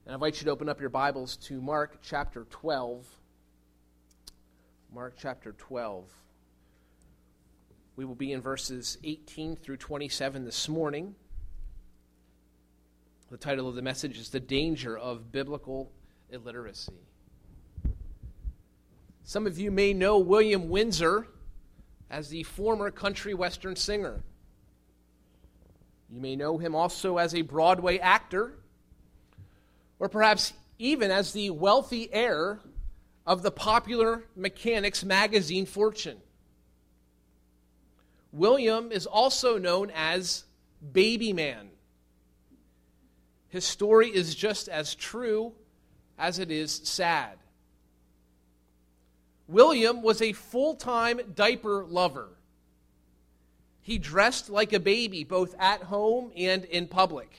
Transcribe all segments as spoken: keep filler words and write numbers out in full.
And I invite you to open up your Bibles to Mark chapter twelve. Mark chapter twelve. We will be in verses eighteen through twenty-seven this morning. The title of the message is The Danger of Biblical Illiteracy. Some of you may know William Windsor as the former country western singer. You may know him also as a Broadway actor, or perhaps even as the wealthy heir of the popular mechanics magazine Fortune. William is also known as Baby Man. His story is just as true as it is sad. William was a full-time diaper lover. He dressed like a baby both at home and in public.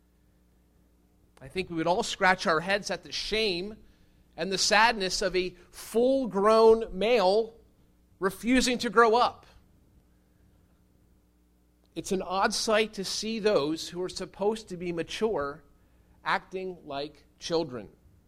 I think we would all scratch our heads at the shame and the sadness of a full-grown male refusing to grow up. It's an odd sight to see those who are supposed to be mature acting like children.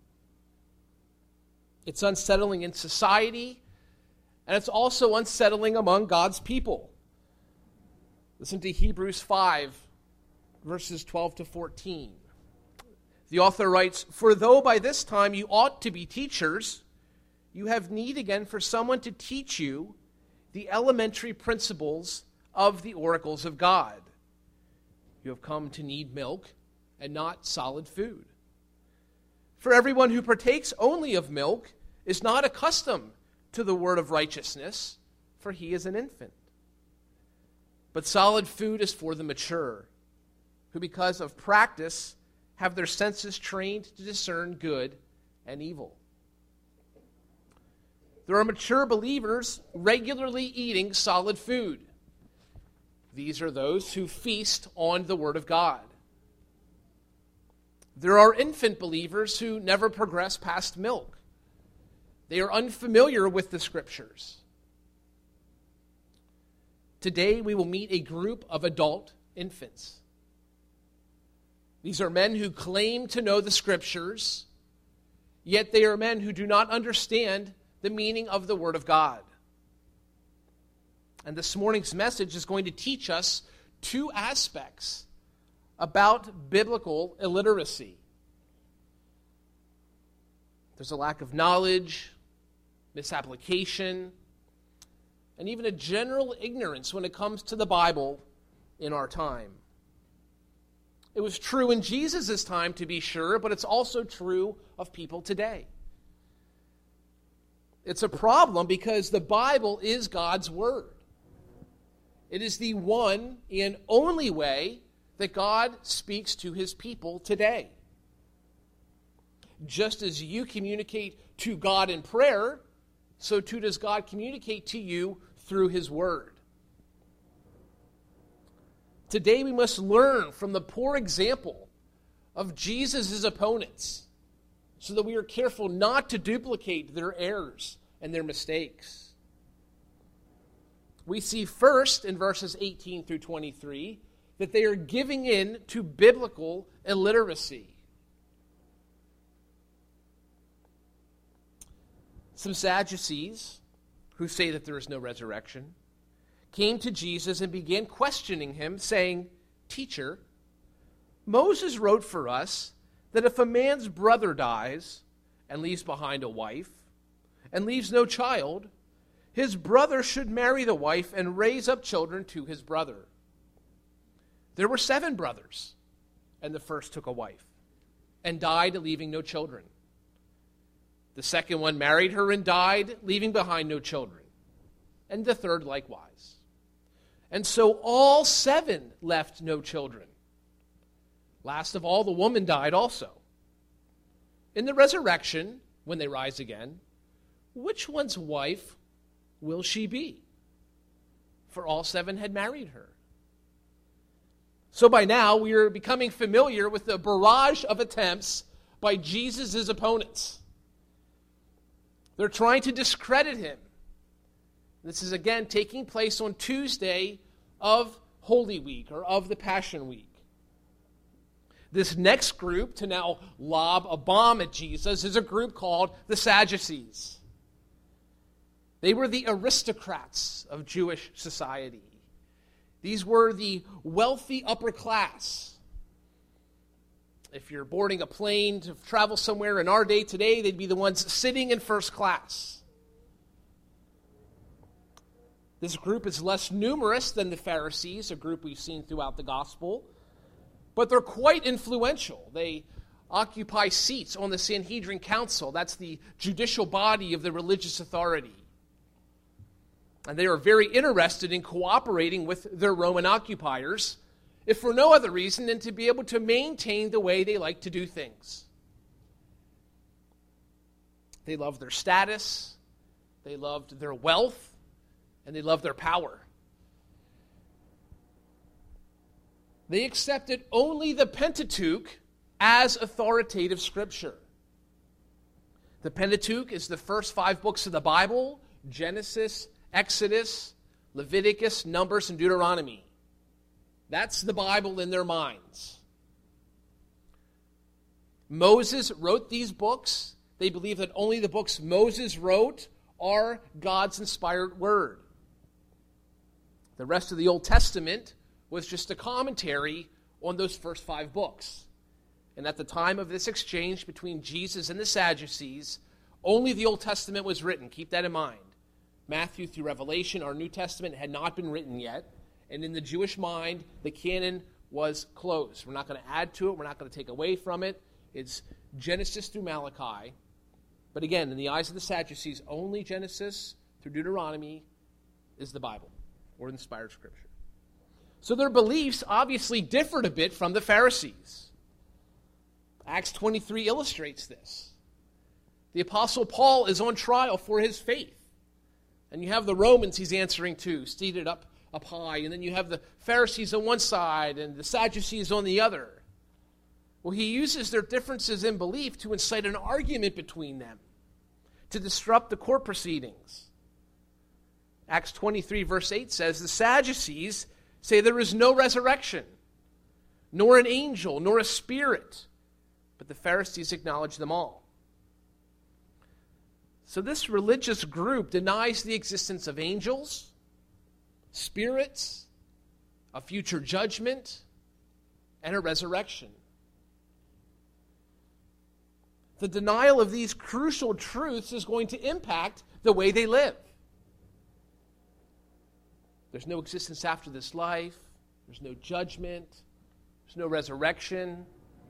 It's unsettling in society, and it's also unsettling among God's people. Listen to Hebrews five, verses twelve to fourteen. The author writes, "For though by this time you ought to be teachers, you have need again for someone to teach you the elementary principles of the oracles of God. You have come to need milk and not solid food. For everyone who partakes only of milk is not accustomed to the word of righteousness, for he is an infant. But solid food is for the mature, who because of practice have their senses trained to discern good and evil." There are mature believers regularly eating solid food. These are those who feast on the Word of God. There are infant believers who never progress past milk. They are unfamiliar with the Scriptures. Today we will meet a group of adult infants. These are men who claim to know the Scriptures, yet they are men who do not understand the meaning of the Word of God. And this morning's message is going to teach us two aspects about biblical illiteracy. There's a lack of knowledge, misapplication, and even a general ignorance when it comes to the Bible in our time. It was true in Jesus' time, to be sure, but it's also true of people today. It's a problem because the Bible is God's Word. It is the one and only way that God speaks to His people today. Just as you communicate to God in prayer, so too does God communicate to you through His Word. Today we must learn from the poor example of Jesus' opponents so that we are careful not to duplicate their errors and their mistakes. We see first in verses eighteen through twenty-three that they are giving in to biblical illiteracy. Some Sadducees, who say that there is no resurrection, came to Jesus and began questioning him, saying, "Teacher, Moses wrote for us that if a man's brother dies and leaves behind a wife and leaves no child, his brother should marry the wife and raise up children to his brother. There were seven brothers, and the first took a wife and died, leaving no children. The second one married her and died, leaving behind no children, and the third likewise. And so all seven left no children. Last of all, the woman died also. In the resurrection, when they rise again, which one's wife will she be? For all seven had married her." So by now, we are becoming familiar with the barrage of attempts by Jesus' opponents. They're trying to discredit him. This is again taking place on Tuesday of Holy Week or of the Passion Week. This next group to now lob a bomb at Jesus is a group called the Sadducees. They were the aristocrats of Jewish society. These were the wealthy upper class. If you're boarding a plane to travel somewhere in our day today, they'd be the ones sitting in first class. This group is less numerous than the Pharisees, a group we've seen throughout the gospel, but they're quite influential. They occupy seats on the Sanhedrin Council. That's the judicial body of the religious authority. And they are very interested in cooperating with their Roman occupiers, if for no other reason than to be able to maintain the way they like to do things. They loved their status, they loved their wealth, and they loved their power. They accepted only the Pentateuch as authoritative scripture. The Pentateuch is the first five books of the Bible: Genesis, Exodus, Leviticus, Numbers, and Deuteronomy. That's the Bible in their minds. Moses wrote these books. They believe that only the books Moses wrote are God's inspired word. The rest of the Old Testament was just a commentary on those first five books. And at the time of this exchange between Jesus and the Sadducees, only the Old Testament was written. Keep that in mind. Matthew through Revelation, our New Testament, had not been written yet. And in the Jewish mind, the canon was closed. We're not going to add to it. We're not going to take away from it. It's Genesis through Malachi. But again, in the eyes of the Sadducees, only Genesis through Deuteronomy is the Bible, or inspired scripture. So their beliefs obviously differed a bit from the Pharisees. Acts twenty-three illustrates this. The Apostle Paul is on trial for his faith. And you have the Romans he's answering to, seated up, up high. And then you have the Pharisees on one side and the Sadducees on the other. Well, he uses their differences in belief to incite an argument between them, to disrupt the court proceedings. Acts twenty-three verse eight says, the Sadducees say there is no resurrection, nor an angel, nor a spirit. But the Pharisees acknowledge them all. So this religious group denies the existence of angels, spirits, a future judgment, and a resurrection. The denial of these crucial truths is going to impact the way they live. There's no existence after this life. There's no judgment. There's no resurrection.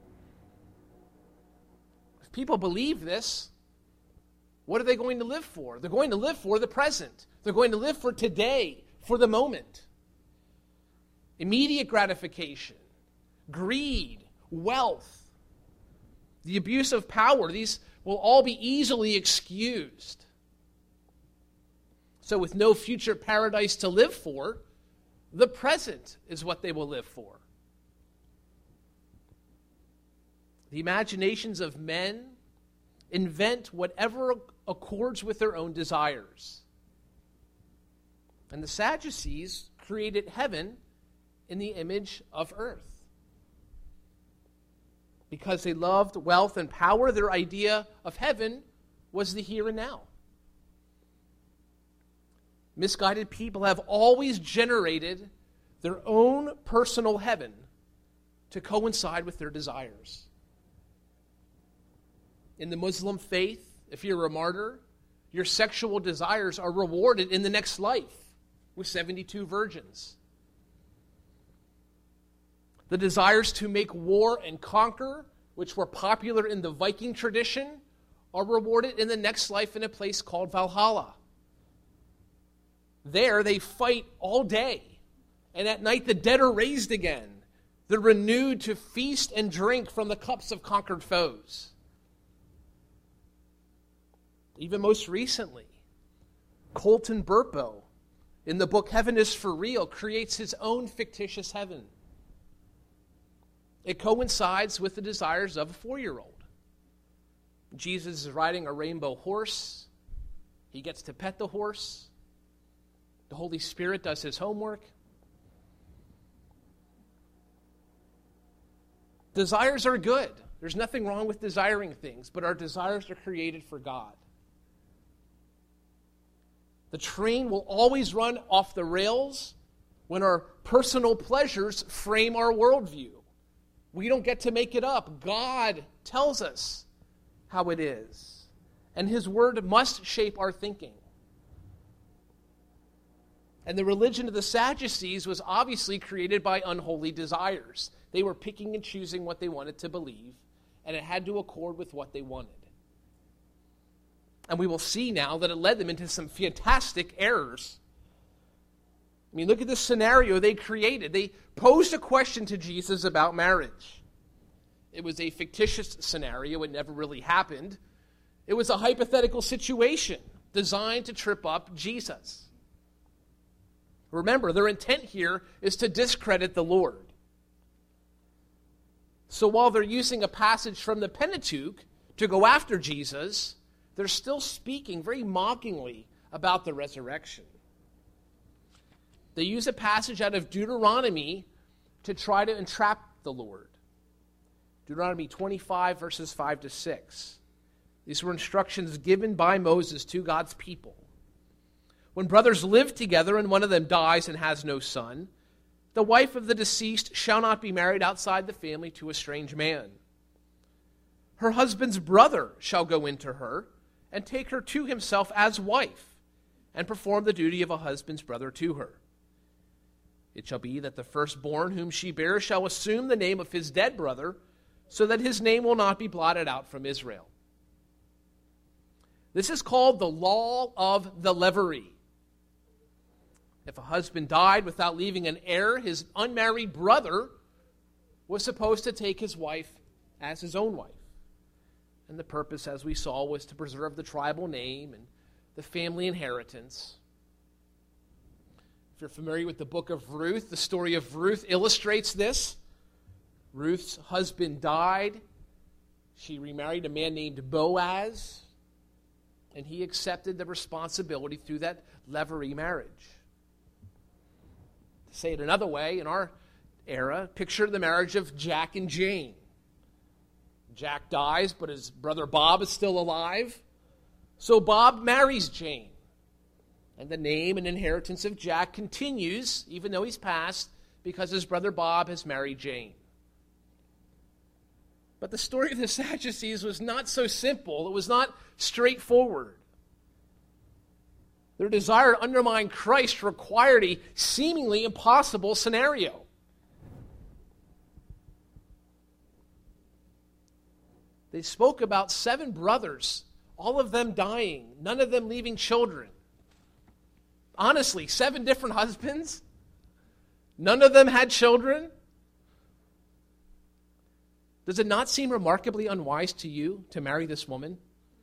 If people believe this, what are they going to live for? They're going to live for the present. They're going to live for today, for the moment. Immediate gratification, greed, wealth, the abuse of power, these will all be easily excused. So with no future paradise to live for, the present is what they will live for. The imaginations of men invent whatever accords with their own desires. And the Sadducees created heaven in the image of earth. Because they loved wealth and power, their idea of heaven was the here and now. Misguided people have always generated their own personal heaven to coincide with their desires. In the Muslim faith, if you're a martyr, your sexual desires are rewarded in the next life with seventy-two virgins. The desires to make war and conquer, which were popular in the Viking tradition, are rewarded in the next life in a place called Valhalla. There they fight all day, and at night the dead are raised again. They're renewed to feast and drink from the cups of conquered foes. Even most recently, Colton Burpo, in the book Heaven is for Real, creates his own fictitious heaven. It coincides with the desires of a four-year-old. Jesus is riding a rainbow horse. He gets to pet the horse. The Holy Spirit does his homework. Desires are good. There's nothing wrong with desiring things, but our desires are created for God. The train will always run off the rails when our personal pleasures frame our worldview. We don't get to make it up. God tells us how it is, and His Word must shape our thinking. And the religion of the Sadducees was obviously created by unholy desires. They were picking and choosing what they wanted to believe, and it had to accord with what they wanted. And we will see now that it led them into some fantastic errors. I mean, look at this scenario they created. They posed a question to Jesus about marriage. It was a fictitious scenario. It never really happened. It was a hypothetical situation designed to trip up Jesus. Remember, their intent here is to discredit the Lord. So while they're using a passage from the Pentateuch to go after Jesus, they're still speaking very mockingly about the resurrection. They use a passage out of Deuteronomy to try to entrap the Lord. Deuteronomy twenty-five, verses five to six. These were instructions given by Moses to God's people. When brothers live together and one of them dies and has no son, the wife of the deceased shall not be married outside the family to a strange man. Her husband's brother shall go into her and take her to himself as wife and perform the duty of a husband's brother to her. It shall be that the firstborn whom she bears shall assume the name of his dead brother, so that his name will not be blotted out from Israel. This is called the law of the levirate. If a husband died without leaving an heir, his unmarried brother was supposed to take his wife as his own wife. And the purpose, as we saw, was to preserve the tribal name and the family inheritance. If you're familiar with the book of Ruth, the story of Ruth illustrates this. Ruth's husband died. She remarried a man named Boaz, and he accepted the responsibility through that levirate marriage. To say it another way, in our era, picture the marriage of Jack and Jane. Jack dies, but his brother Bob is still alive. So Bob marries Jane. And the name and inheritance of Jack continues, even though he's passed, because his brother Bob has married Jane. But the story of the Sadducees was not so simple. It was not straightforward. Their desire to undermine Christ required a seemingly impossible scenario. They spoke about seven brothers, all of them dying, none of them leaving children. Honestly, seven different husbands, none of them had children. Does it not seem remarkably unwise to you to marry this woman?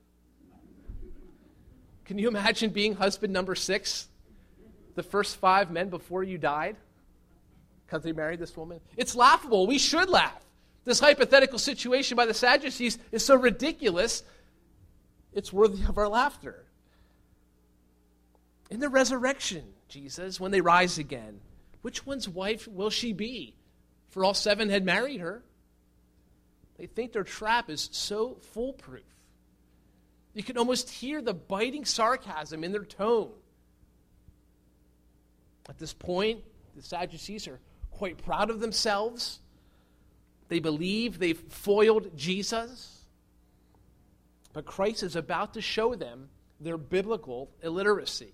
Can you imagine being husband number six, the first five men before you died, because they married this woman? It's laughable. We should laugh. This hypothetical situation by the Sadducees is so ridiculous, it's worthy of our laughter. In the resurrection, Jesus, when they rise again, which one's wife will she be? For all seven had married her. They think their trap is so foolproof. You can almost hear the biting sarcasm in their tone. At this point, the Sadducees are quite proud of themselves. They believe they've foiled Jesus. But Christ is about to show them their biblical illiteracy.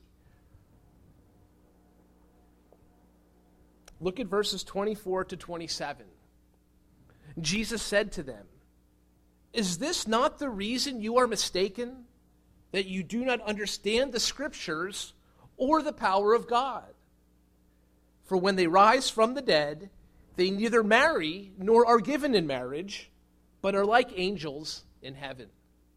Look at verses twenty-four to twenty-seven. Jesus said to them, "Is this not the reason you are mistaken, that you do not understand the Scriptures or the power of God? For when they rise from the dead, they neither marry nor are given in marriage, but are like angels in heaven."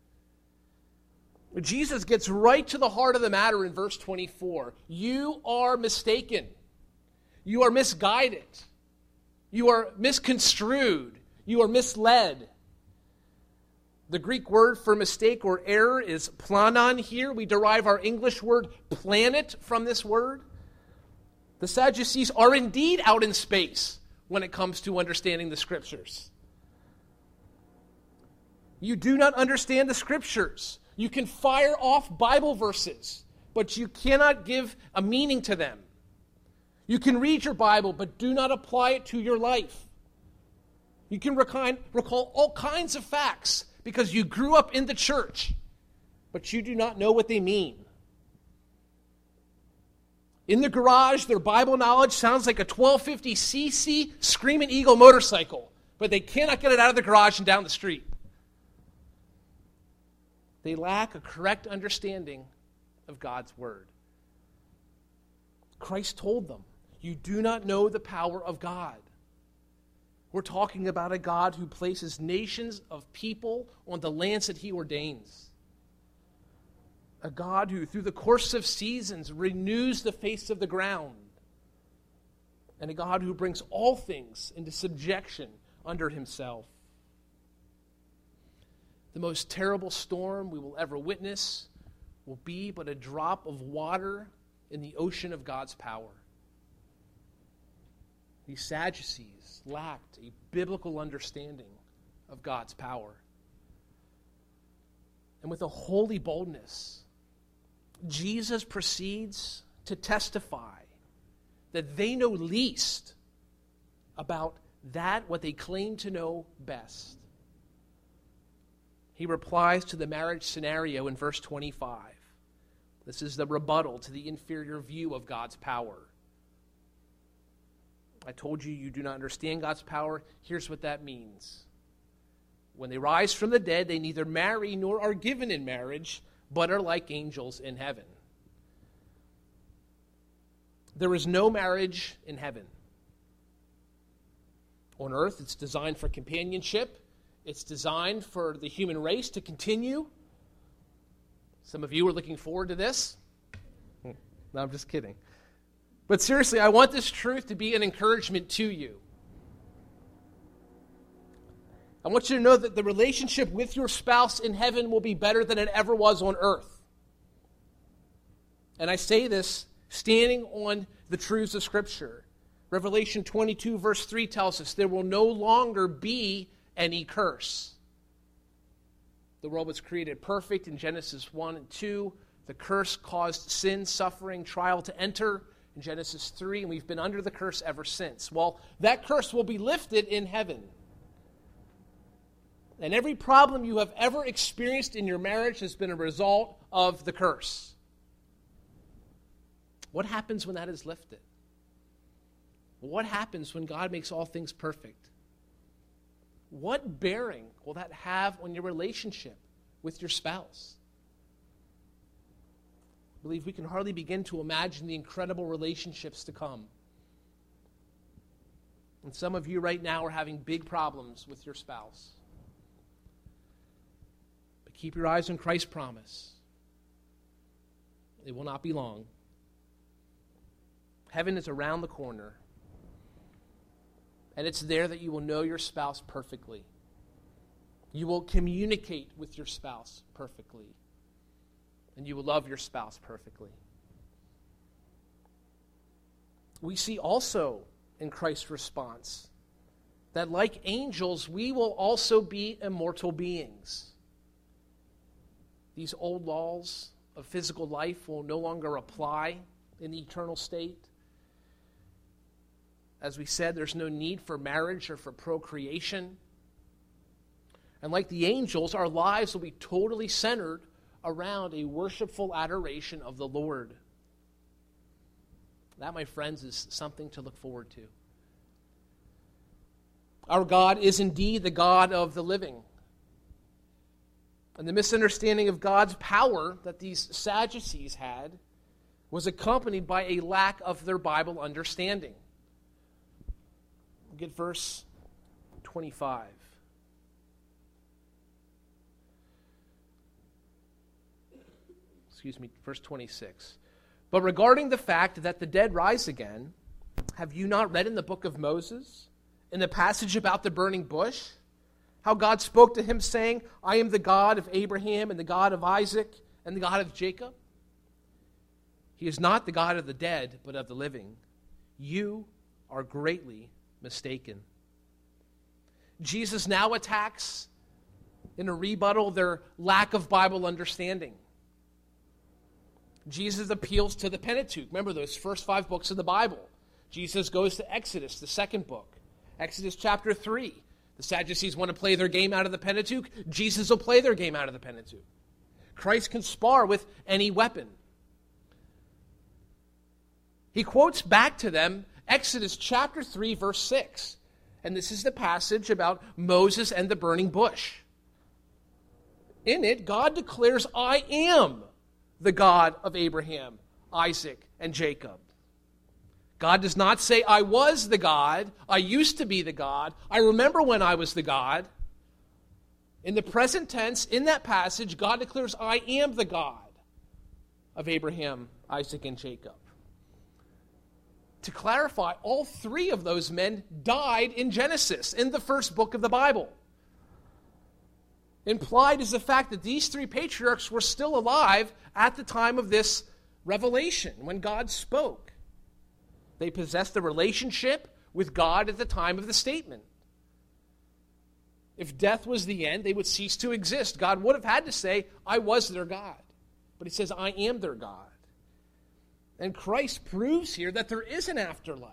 Jesus gets right to the heart of the matter in verse twenty-four. You are mistaken. You are misguided. You are misconstrued. You are misled. The Greek word for mistake or error is planon here. We derive our English word planet from this word. The Sadducees are indeed out in space when it comes to understanding the Scriptures. You do not understand the Scriptures. You can fire off Bible verses, but you cannot give a meaning to them. You can read your Bible, but do not apply it to your life. You can recall all kinds of facts because you grew up in the church, but you do not know what they mean. In the garage, their Bible knowledge sounds like a twelve fifty c c Screaming Eagle motorcycle, but they cannot get it out of the garage and down the street. They lack a correct understanding of God's Word. Christ told them, you do not know the power of God. We're talking about a God who places nations of people on the lands that he ordains. A God who, through the course of seasons, renews the face of the ground. And a God who brings all things into subjection under himself. The most terrible storm we will ever witness will be but a drop of water in the ocean of God's power. These Sadducees lacked a biblical understanding of God's power. And with a holy boldness, Jesus proceeds to testify that they know least about that what they claim to know best. He replies to the marriage scenario in verse twenty-five. This is the rebuttal to the inferior view of God's power. I told you you do not understand God's power. Here's what that means. When they rise from the dead, they neither marry nor are given in marriage, but are like angels in heaven. There is no marriage in heaven. On earth, it's designed for companionship. It's designed for the human race to continue. Some of you are looking forward to this. No, I'm just kidding. But seriously, I want this truth to be an encouragement to you. I want you to know that the relationship with your spouse in heaven will be better than it ever was on earth. And I say this standing on the truths of Scripture. Revelation twenty-two verse three tells us there will no longer be any curse. The world was created perfect in Genesis one and two. The curse caused sin, suffering, trial to enter in Genesis three, and we've been under the curse ever since. Well, that curse will be lifted in heaven. And every problem you have ever experienced in your marriage has been a result of the curse. What happens when that is lifted? What happens when God makes all things perfect? What bearing will that have on your relationship with your spouse? I believe we can hardly begin to imagine the incredible relationships to come. And some of you right now are having big problems with your spouse. But keep your eyes on Christ's promise. It will not be long. Heaven is around the corner. And it's there that you will know your spouse perfectly. You will communicate with your spouse perfectly. And you will love your spouse perfectly. We see also in Christ's response that like angels, we will also be immortal beings. These old laws of physical life will no longer apply in the eternal state. As we said, there's no need for marriage or for procreation. And like the angels, our lives will be totally centered around a worshipful adoration of the Lord. That, my friends, is something to look forward to. Our God is indeed the God of the living. And the misunderstanding of God's power that these Sadducees had was accompanied by a lack of their Bible understanding. Look at verse twenty-five. Excuse me, verse twenty-six. But regarding the fact that the dead rise again, have you not read in the book of Moses, in the passage about the burning bush, how God spoke to him saying, I am the God of Abraham and the God of Isaac and the God of Jacob? He is not the God of the dead, but of the living. You are greatly mistaken. Jesus now attacks in a rebuttal of their lack of Bible understanding. Jesus appeals to the Pentateuch. Remember those first five books of the Bible. Jesus goes to Exodus, the second book. Exodus chapter three. The Sadducees want to play their game out of the Pentateuch. Jesus will play their game out of the Pentateuch. Christ can spar with any weapon. He quotes back to them Exodus chapter three, verse six. And this is the passage about Moses and the burning bush. In it, God declares, I am the God of Abraham, Isaac, and Jacob. God does not say, I was the God, I used to be the God, I remember when I was the God. In the present tense, in that passage, God declares, I am the God of Abraham, Isaac, and Jacob. To clarify, all three of those men died in Genesis, in the first book of the Bible. Implied is the fact that these three patriarchs were still alive at the time of this revelation, when God spoke. They possessed a relationship with God at the time of the statement. If death was the end, they would cease to exist. God would have had to say, I was their God. But he says, I am their God. And Christ proves here that there is an afterlife.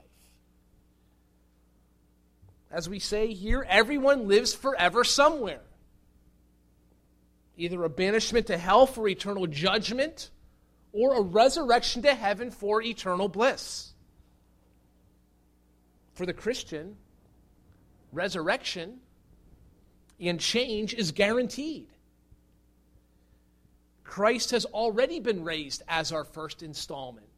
As we say here, everyone lives forever somewhere. Either a banishment to hell for eternal judgment, or a resurrection to heaven for eternal bliss. For the Christian, resurrection and change is guaranteed. Christ has already been raised as our first installment.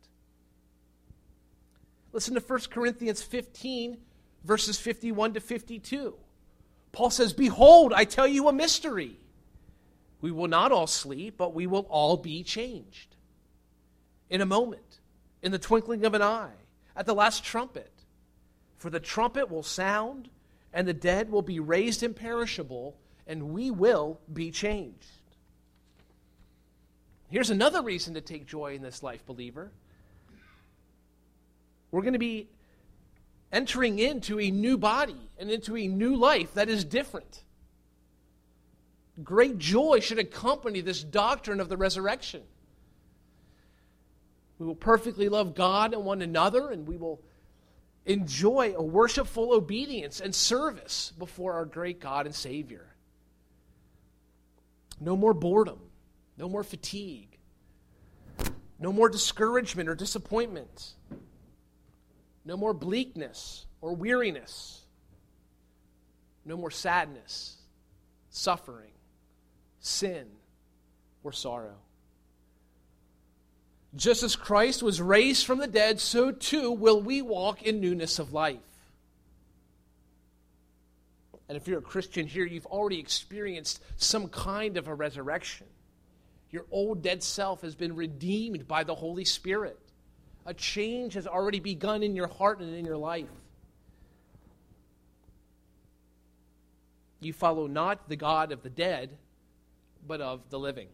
Listen to First Corinthians fifteen, verses fifty-one to fifty-two. Paul says, behold, I tell you a mystery. We will not all sleep, but we will all be changed. In a moment, in the twinkling of an eye, at the last trumpet. For the trumpet will sound, and the dead will be raised imperishable, and we will be changed. Here's another reason to take joy in this life, believer. We're going to be entering into a new body and into a new life that is different. Great joy should accompany this doctrine of the resurrection. We will perfectly love God and one another, and we will enjoy a worshipful obedience and service before our great God and Savior. No more boredom, no more fatigue, no more discouragement or disappointment, no more bleakness or weariness, no more sadness, suffering, sin, or sorrow. Just as Christ was raised from the dead, so too will we walk in newness of life. And if you're a Christian here, you've already experienced some kind of a resurrection. Your old dead self has been redeemed by the Holy Spirit. A change has already begun in your heart and in your life. You follow not the God of the dead, but of the living.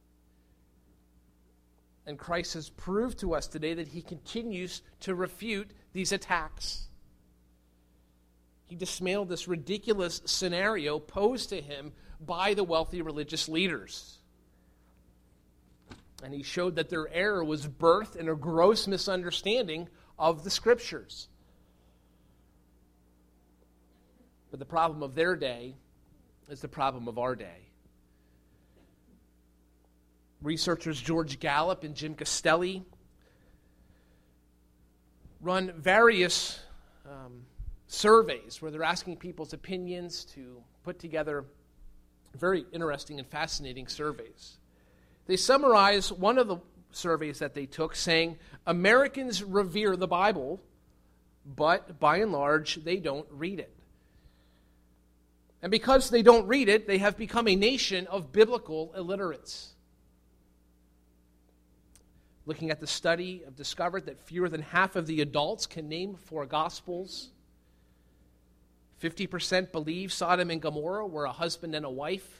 And Christ has proved to us today that he continues to refute these attacks. He dismantled this ridiculous scenario posed to him by the wealthy religious leaders. And he showed that their error was birthed in a gross misunderstanding of the Scriptures. But the problem of their day is the problem of our day. Researchers George Gallup and Jim Castelli run various um, surveys where they're asking people's opinions to put together very interesting and fascinating surveys. They summarize one of the surveys that they took saying, Americans revere the Bible, but by and large, they don't read it. And because they don't read it, they have become a nation of biblical illiterates. Looking at the study, I've discovered that fewer than half of the adults can name four Gospels. fifty percent believe Sodom and Gomorrah were a husband and a wife.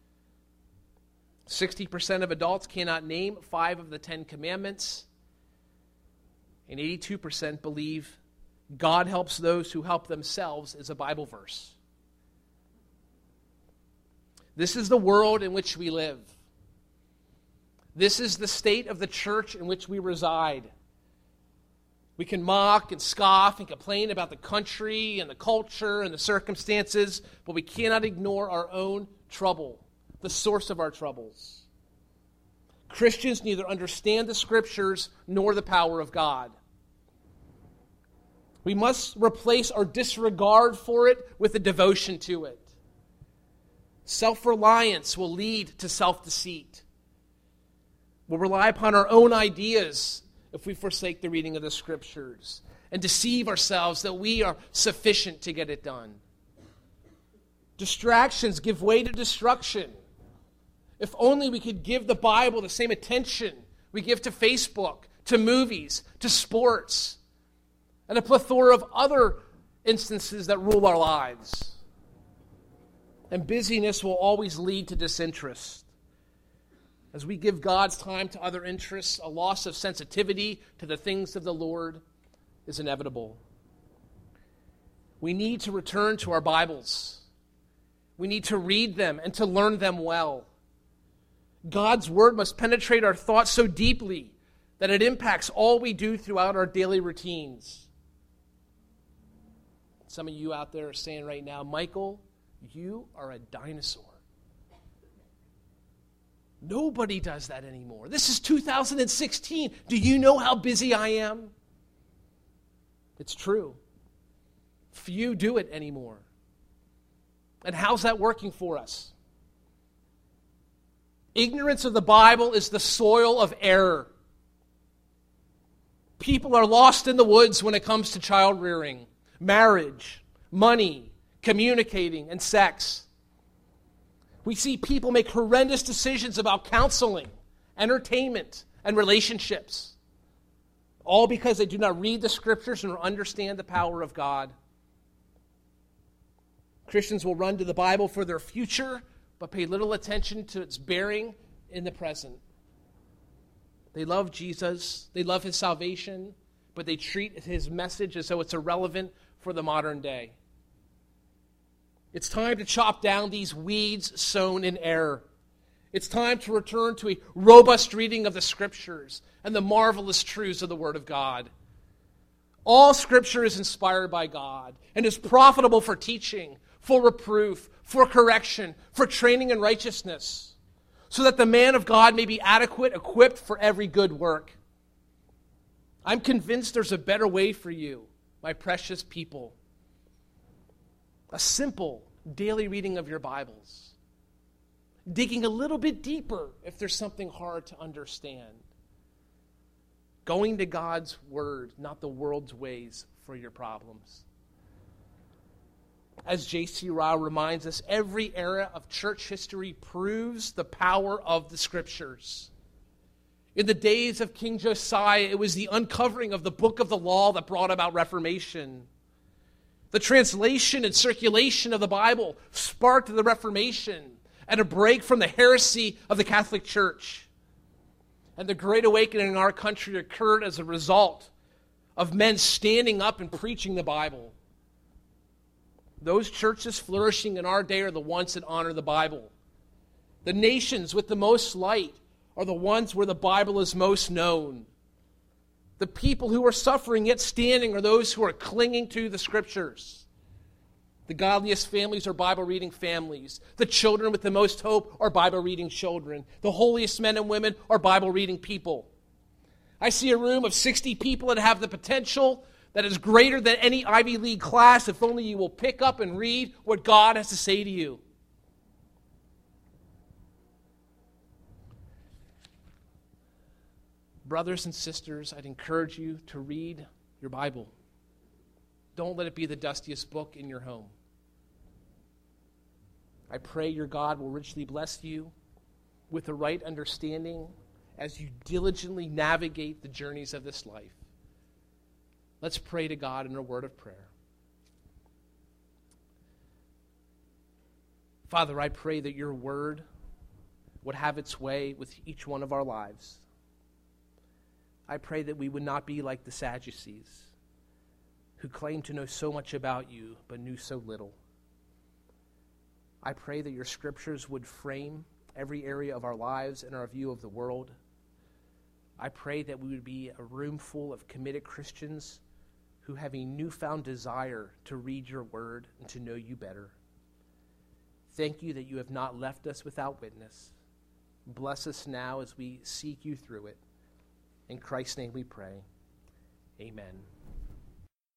sixty percent of adults cannot name five of the Ten Commandments. And eighty-two percent believe God helps those who help themselves is a Bible verse. This is the world in which we live. This is the state of the church in which we reside. We can mock and scoff and complain about the country and the culture and the circumstances, but we cannot ignore our own trouble, the source of our troubles. Christians neither understand the Scriptures nor the power of God. We must replace our disregard for it with a devotion to it. Self-reliance will lead to self-deceit. We'll rely upon our own ideas if we forsake the reading of the Scriptures and deceive ourselves that we are sufficient to get it done. Distractions give way to destruction. If only we could give the Bible the same attention we give to Facebook, to movies, to sports, and a plethora of other instances that rule our lives. And busyness will always lead to disinterest. As we give God's time to other interests, a loss of sensitivity to the things of the Lord is inevitable. We need to return to our Bibles. We need to read them and to learn them well. God's Word must penetrate our thoughts so deeply that it impacts all we do throughout our daily routines. Some of you out there are saying right now, Michael, you are a dinosaur. Nobody does that anymore. This is two thousand sixteen. Do you know how busy I am? It's true. Few do it anymore. And how's that working for us? Ignorance of the Bible is the soil of error. People are lost in the woods when it comes to child rearing, marriage, money, communicating, and sex. We see people make horrendous decisions about counseling, entertainment, and relationships, all because they do not read the Scriptures and understand the power of God. Christians will run to the Bible for their future, but pay little attention to its bearing in the present. They love Jesus, they love his salvation, but they treat his message as though it's irrelevant for the modern day. It's time to chop down these weeds sown in error. It's time to return to a robust reading of the Scriptures and the marvelous truths of the Word of God. All Scripture is inspired by God and is profitable for teaching, for reproof, for correction, for training in righteousness, so that the man of God may be adequate, equipped for every good work. I'm convinced there's a better way for you, my precious people. A simple daily reading of your Bibles. Digging a little bit deeper if there's something hard to understand. Going to God's Word, not the world's ways, for your problems. As J C Ryle reminds us, every era of church history proves the power of the Scriptures. In the days of King Josiah, it was the uncovering of the book of the law that brought about Reformation. The translation and circulation of the Bible sparked the Reformation and a break from the heresy of the Catholic Church. And the Great Awakening in our country occurred as a result of men standing up and preaching the Bible. Those churches flourishing in our day are the ones that honor the Bible. The nations with the most light are the ones where the Bible is most known. The people who are suffering yet standing are those who are clinging to the Scriptures. The godliest families are Bible-reading families. The children with the most hope are Bible-reading children. The holiest men and women are Bible-reading people. I see a room of sixty people that have the potential that is greater than any Ivy League class if only you will pick up and read what God has to say to you. Brothers and sisters, I'd encourage you to read your Bible. Don't let it be the dustiest book in your home. I pray your God will richly bless you with the right understanding as you diligently navigate the journeys of this life. Let's pray to God in a word of prayer. Father, I pray that your word would have its way with each one of our lives. I pray that we would not be like the Sadducees, who claimed to know so much about you, but knew so little. I pray that your scriptures would frame every area of our lives and our view of the world. I pray that we would be a room full of committed Christians who have a newfound desire to read your word and to know you better. Thank you that you have not left us without witness. Bless us now as we seek you through it. In Christ's name we pray. Amen.